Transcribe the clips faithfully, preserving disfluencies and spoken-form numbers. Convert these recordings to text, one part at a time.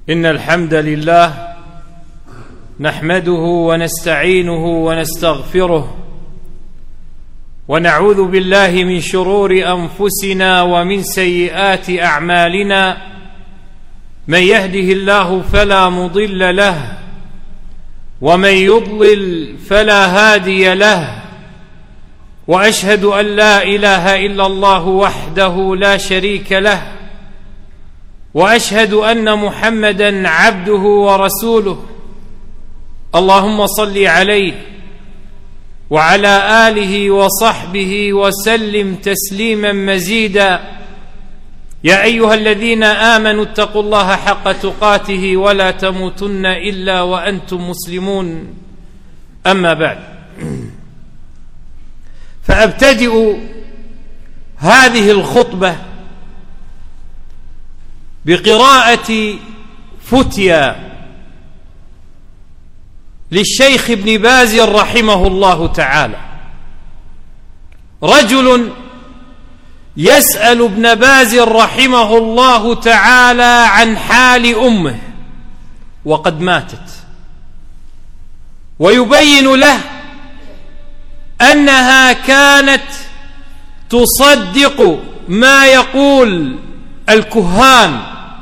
إن الحمد لله نحمده ونستعينه ونستغفره ونعوذ بالله من شرور أنفسنا ومن سيئات أعمالنا. من يهده الله فلا مضل له ومن يضلل فلا هادي له، وأشهد أن لا إله إلا الله وحده لا شريك له، وأشهد أن محمدًا عبده ورسوله. اللهم صل عليه وعلى آله وصحبه وسلم تسليما مزيدا. يا أيها الذين آمنوا اتقوا الله حق تقاته ولا تموتن إلا وأنتم مسلمون. أما بعد، فأبتدئ هذه الخطبة بقراءة فتيا للشيخ ابن باز رحمه الله تعالى. رجل يسأل ابن باز رحمه الله تعالى عن حال أمه وقد ماتت، ويبين له أنها كانت تصدق ما يقول الكهان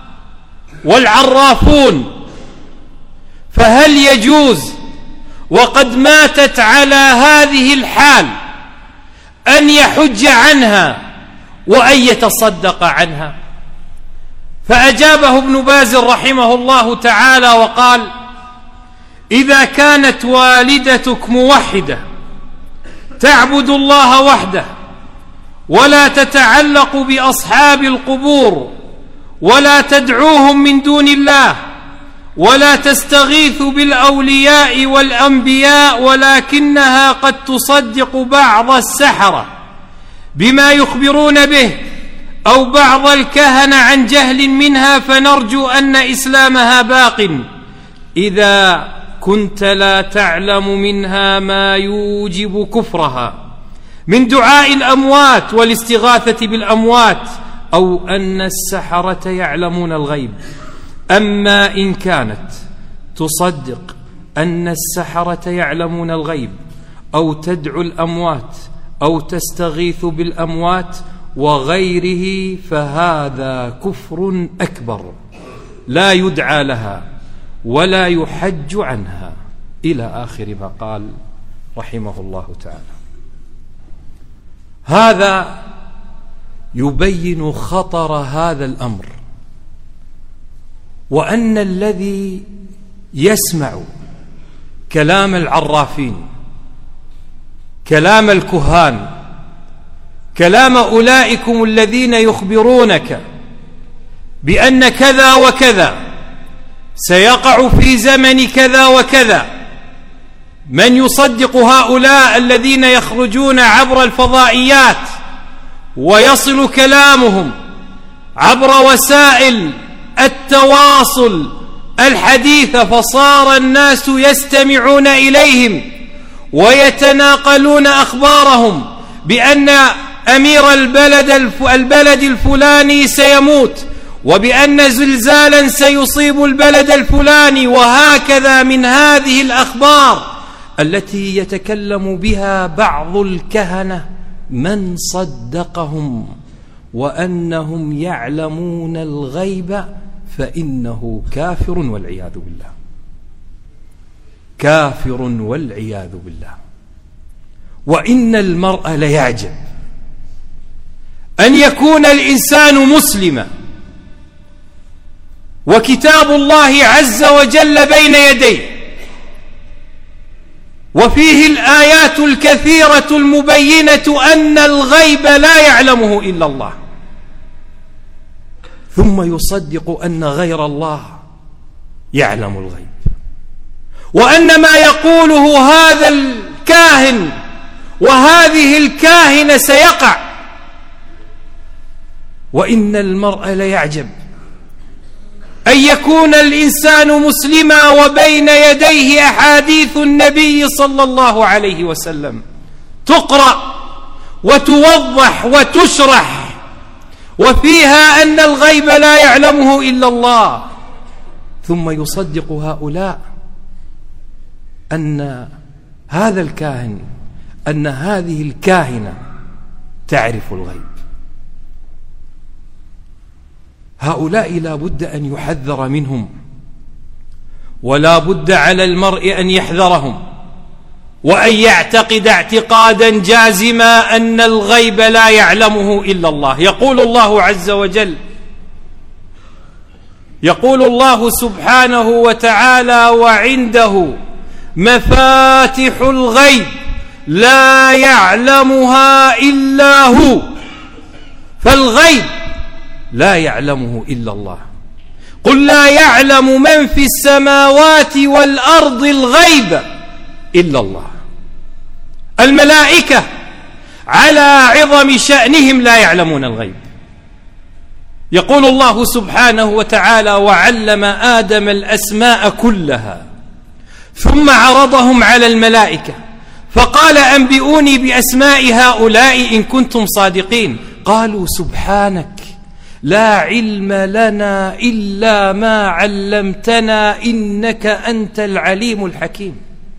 والعرافون، فهل يجوز وقد ماتت على هذه الحال أن يحج عنها وأن يتصدق عنها؟ فأجابه ابن باز رحمه الله تعالى وقال: إذا كانت والدتك موحدة تعبد الله وحده ولا تتعلق بأصحاب القبور ولا تدعوهم من دون الله ولا تستغيث بالأولياء والأنبياء، ولكنها قد تصدق بعض السحرة بما يخبرون به أو بعض الكهنة عن جهل منها، فنرجو أن إسلامها باق إذا كنت لا تعلم منها ما يوجب كفرها من دعاء الأموات والاستغاثة بالأموات، أو أن السحرة يعلمون الغيب. أما إن كانت تصدق أن السحرة يعلمون الغيب أو تدعو الأموات أو تستغيث بالأموات وغيره فهذا كفر أكبر لا يدعى لها ولا يحج عنها، إلى آخر ما قال رحمه الله تعالى. هذا يبين خطر هذا الأمر، وأن الذي يسمع كلام العرافين، كلام الكهان، كلام أولئكم الذين يخبرونك بأن كذا وكذا سيقع في زمن كذا وكذا، من يصدق هؤلاء الذين يخرجون عبر الفضائيات ويصل كلامهم عبر وسائل التواصل الحديثة، فصار الناس يستمعون إليهم ويتناقلون أخبارهم بأن أمير البلد البلد الفلاني سيموت، وبأن زلزالا سيصيب البلد الفلاني، وهكذا من هذه الأخبار التي يتكلم بها بعض الكهنة من صدقهم وأنهم يعلمون الغيب فإنه كافر والعياذ بالله، كافر والعياذ بالله. وإن المرء ليعجب أن يكون الإنسان مسلما وكتاب الله عز وجل بين يديه، وفيه الآيات الكثيرة المبينة أن الغيب لا يعلمه إلا الله، ثم يصدق أن غير الله يعلم الغيب، وأن ما يقوله هذا الكاهن وهذه الكاهنة سيقع. وإن المرء ليعجب أن يكون الإنسان مسلما وبين يديه أحاديث النبي صلى الله عليه وسلم تقرأ وتوضح وتشرح، وفيها أن الغيب لا يعلمه إلا الله، ثم يصدق هؤلاء أن هذا الكاهن أن هذه الكاهنة تعرف الغيب. هؤلاء لا بد أن يحذر منهم، ولا بد على المرء أن يحذرهم، وأن يعتقد اعتقادا جازما أن الغيب لا يعلمه إلا الله. يقول الله عز وجل يقول الله سبحانه وتعالى: وعنده مفاتح الغيب لا يعلمها إلا هو. فالغيب لا يعلمه إلا الله. قل لا يعلم من في السماوات والأرض الغيب إلا الله. الملائكة على عظم شأنهم لا يعلمون الغيب. يقول الله سبحانه وتعالى: وعلم آدم الأسماء كلها ثم عرضهم على الملائكة فقال: أنبئوني بأسماء هؤلاء إن كنتم صادقين. قالوا: سبحانك لا علم لنا إلا ما علمتنا إنك أنت العليم الحكيم.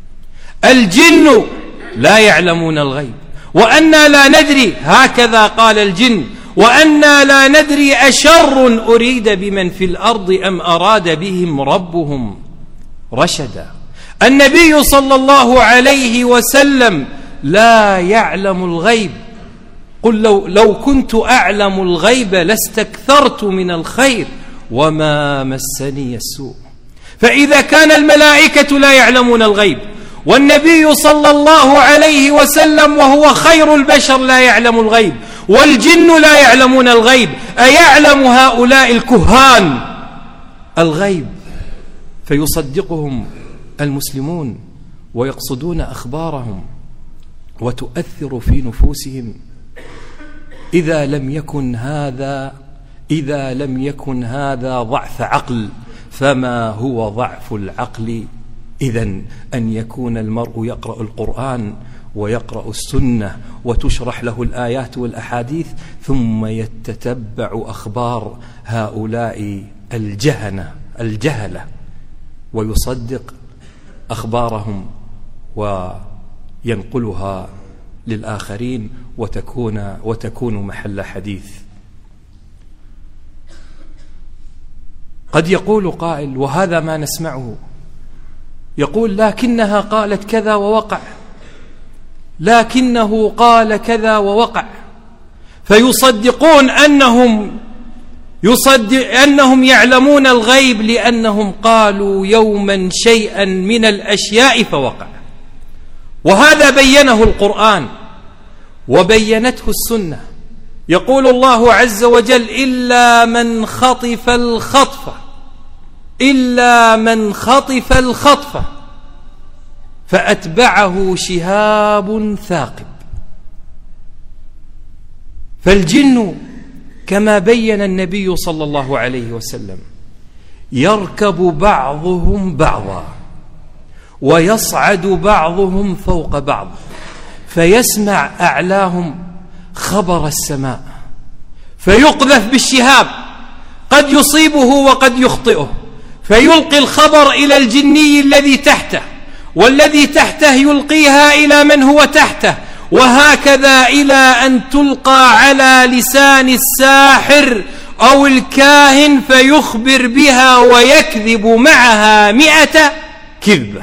الجن لا يعلمون الغيب، وأنا لا ندري، هكذا قال الجن، وأنا لا ندري أشر أريد بمن في الأرض أم أراد بهم ربهم رشدا. النبي صلى الله عليه وسلم لا يعلم الغيب. قل لو, لو كنت أعلم الغيب لاستكثرت من الخير وما مسني السوء. فإذا كان الملائكة لا يعلمون الغيب، والنبي صلى الله عليه وسلم وهو خير البشر لا يعلم الغيب، والجن لا يعلمون الغيب، أيعلم هؤلاء الكهان الغيب فيصدقهم المسلمون ويقصدون أخبارهم وتؤثر في نفوسهم؟ إذا لم يكن هذا إذا لم يكن هذا ضعف عقل فما هو ضعف العقل؟ إذن أن يكون المرء يقرأ القرآن ويقرأ السنة وتشرح له الآيات والأحاديث ثم يتتبع أخبار هؤلاء الجهنة الجهلة ويصدق أخبارهم وينقلها للآخرين وتكون, وتكون محل حديث. قد يقول قائل، وهذا ما نسمعه، يقول: لكنها قالت كذا ووقع، لكنه قال كذا ووقع، فيصدقون أنهم يصدق أنهم يعلمون الغيب لأنهم قالوا يوما شيئا من الأشياء فوقع. وهذا بينه القرآن وبينته السنة. يقول الله عز وجل: إلا من خطف الخطفة إلا من خطف الخطفة فأتبعه شهاب ثاقب. فالجن كما بين النبي صلى الله عليه وسلم يركب بعضهم بعضا ويصعد بعضهم فوق بعض، فيسمع أعلاهم خبر السماء فيقذف بالشهاب، قد يصيبه وقد يخطئه، فيلقي الخبر إلى الجني الذي تحته، والذي تحته يلقيها إلى من هو تحته، وهكذا إلى أن تلقى على لسان الساحر أو الكاهن فيخبر بها ويكذب معها مئة كذبة،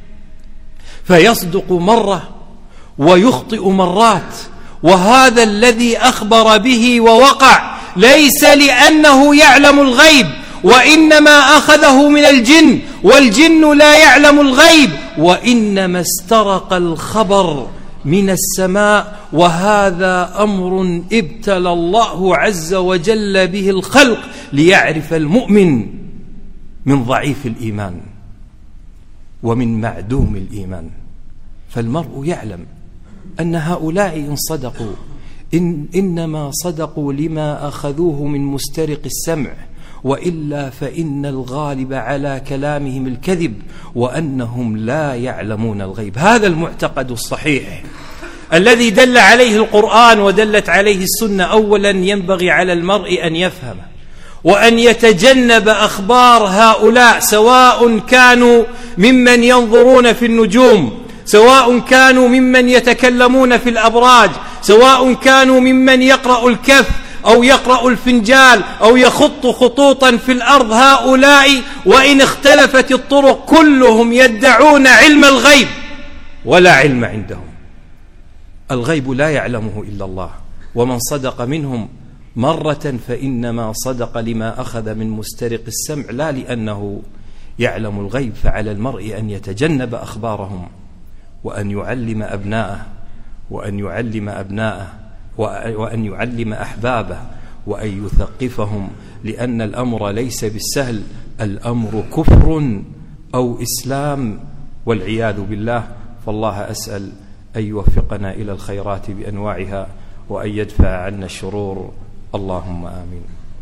فيصدق مرة ويخطئ مرات. وهذا الذي أخبر به ووقع ليس لأنه يعلم الغيب، وإنما أخذه من الجن، والجن لا يعلم الغيب، وإنما استرق الخبر من السماء. وهذا أمر ابتلى الله عز وجل به الخلق ليعرف المؤمن من ضعيف الإيمان ومن معدوم الإيمان. فالمرء يعلم أن هؤلاء إن صدقوا إن إنما صدقوا لما أخذوه من مسترق السمع، وإلا فإن الغالب على كلامهم الكذب، وأنهم لا يعلمون الغيب. هذا المعتقد الصحيح الذي دل عليه القرآن ودلت عليه السنة أولا ينبغي على المرء أن يفهمه، وأن يتجنب أخبار هؤلاء، سواء كانوا ممن ينظرون في النجوم، سواء كانوا ممن يتكلمون في الأبراج، سواء كانوا ممن يقرأ الكف أو يقرأ الفنجال أو يخط خطوطا في الأرض. هؤلاء وإن اختلفت الطرق كلهم يدعون علم الغيب ولا علم عندهم. الغيب لا يعلمه إلا الله، ومن صدق منهم مرة فإنما صدق لما أخذ من مسترق السمع، لا لأنه يعلم الغيب. فعلى المرء أن يتجنب أخبارهم، وأن يعلم أبناءه وأن يعلم أبناءه وأن يعلم أحبابه وأن يثقفهم، لأن الأمر ليس بالسهل، الأمر كفر أو إسلام والعياذ بالله. فالله أسأل أن يوفقنا إلى الخيرات بأنواعها وأن يدفع عنا الشرور، اللهم آمين.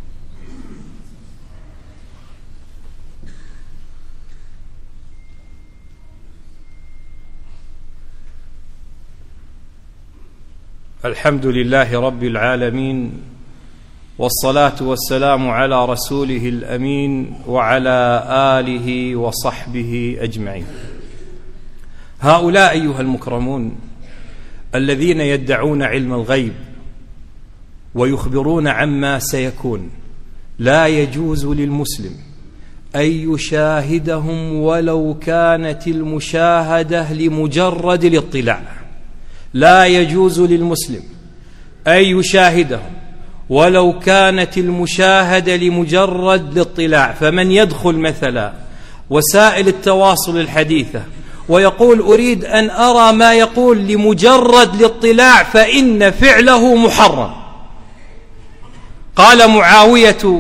الحمد لله رب العالمين، والصلاة والسلام على رسوله الأمين وعلى آله وصحبه أجمعين. هؤلاء أيها المكرمون الذين يدعون علم الغيب ويخبرون عما سيكون، لا يجوز للمسلم أن يشاهدهم ولو كانت المشاهدة لمجرد الاطلاع. لا يجوز للمسلم أن يشاهدهم ولو كانت المشاهدة لمجرد الاطلاع. فمن يدخل مثلا وسائل التواصل الحديثة ويقول أريد أن أرى ما يقول لمجرد الاطلاع فإن فعله محرم. قال معاوية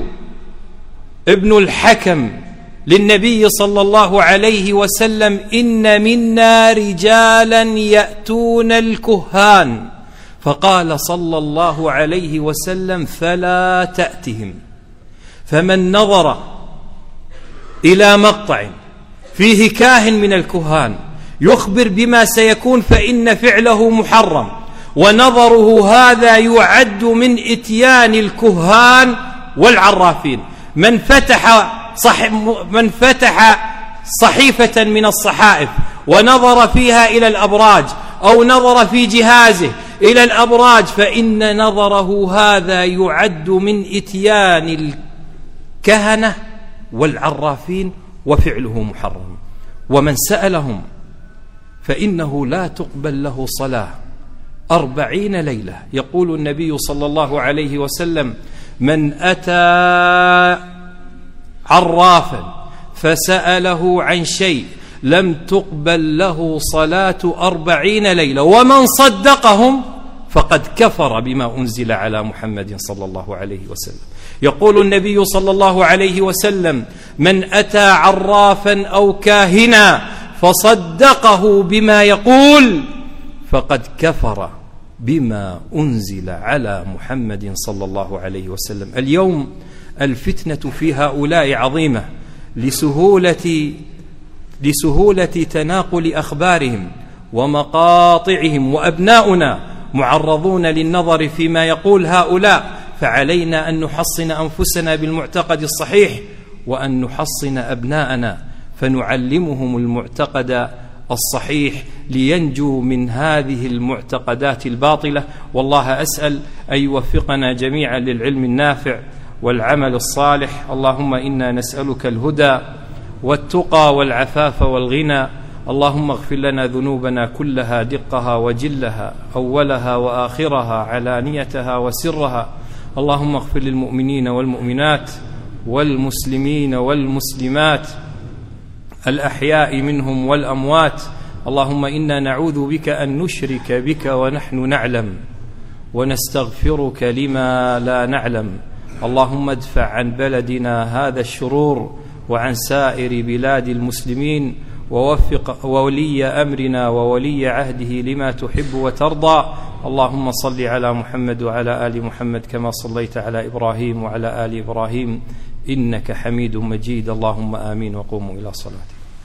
ابن الحكم للنبي صلى الله عليه وسلم: إن منا رجالا يأتون الكهان. فقال صلى الله عليه وسلم: فلا تأتهم. فمن نظر إلى مقطع فيه كاهن من الكهان يخبر بما سيكون فإن فعله محرم، ونظره هذا يعد من إتيان الكهان والعرافين. من فتح صح من فتح صحيفة من الصحائف ونظر فيها إلى الأبراج أو نظر في جهازه إلى الأبراج فإن نظره هذا يعد من إتيان الكهنة والعرافين وفعله محرم. ومن سألهم فإنه لا تقبل له صلاة أربعين ليلة. يقول النبي صلى الله عليه وسلم: من أتى عرافا فسأله عن شيء لم تقبل له صلاة أربعين ليلة، ومن صدقهم فقد كفر بما أنزل على محمد صلى الله عليه وسلم. يقول النبي صلى الله عليه وسلم: من أتى عرافا أو كاهنا فصدقه بما يقول فقد كفر بما أنزل على محمد صلى الله عليه وسلم. اليوم الفتنة في هؤلاء عظيمة لسهولة لسهولة تناقل أخبارهم ومقاطعهم، وأبناؤنا معرضون للنظر فيما يقول هؤلاء. فعلينا أن نحصن أنفسنا بالمعتقد الصحيح، وأن نحصن أبناءنا فنعلمهم المعتقد الصحيح لينجوا من هذه المعتقدات الباطلة. والله أسأل أن يوفقنا جميعا للعلم النافع والعمل الصالح. اللهم إنا نسألك الهدى والتقى والعفاف والغنى. اللهم اغفر لنا ذنوبنا كلها دقها وجلها، أولها وآخرها، علانيتها وسرها. اللهم اغفر للمؤمنين والمؤمنات والمسلمين والمسلمات الأحياء منهم والأموات. اللهم إنا نعوذ بك أن نشرك بك ونحن نعلم، ونستغفرك لما لا نعلم. اللهم ادفع عن بلدنا هذا الشرور وعن سائر بلاد المسلمين، ووفق ولي أمرنا وولي عهده لما تحب وترضى. اللهم صل على محمد وعلى آل محمد كما صليت على إبراهيم وعلى آل إبراهيم إنك حميد مجيد. اللهم آمين، وقوموا إلى صلاتكم.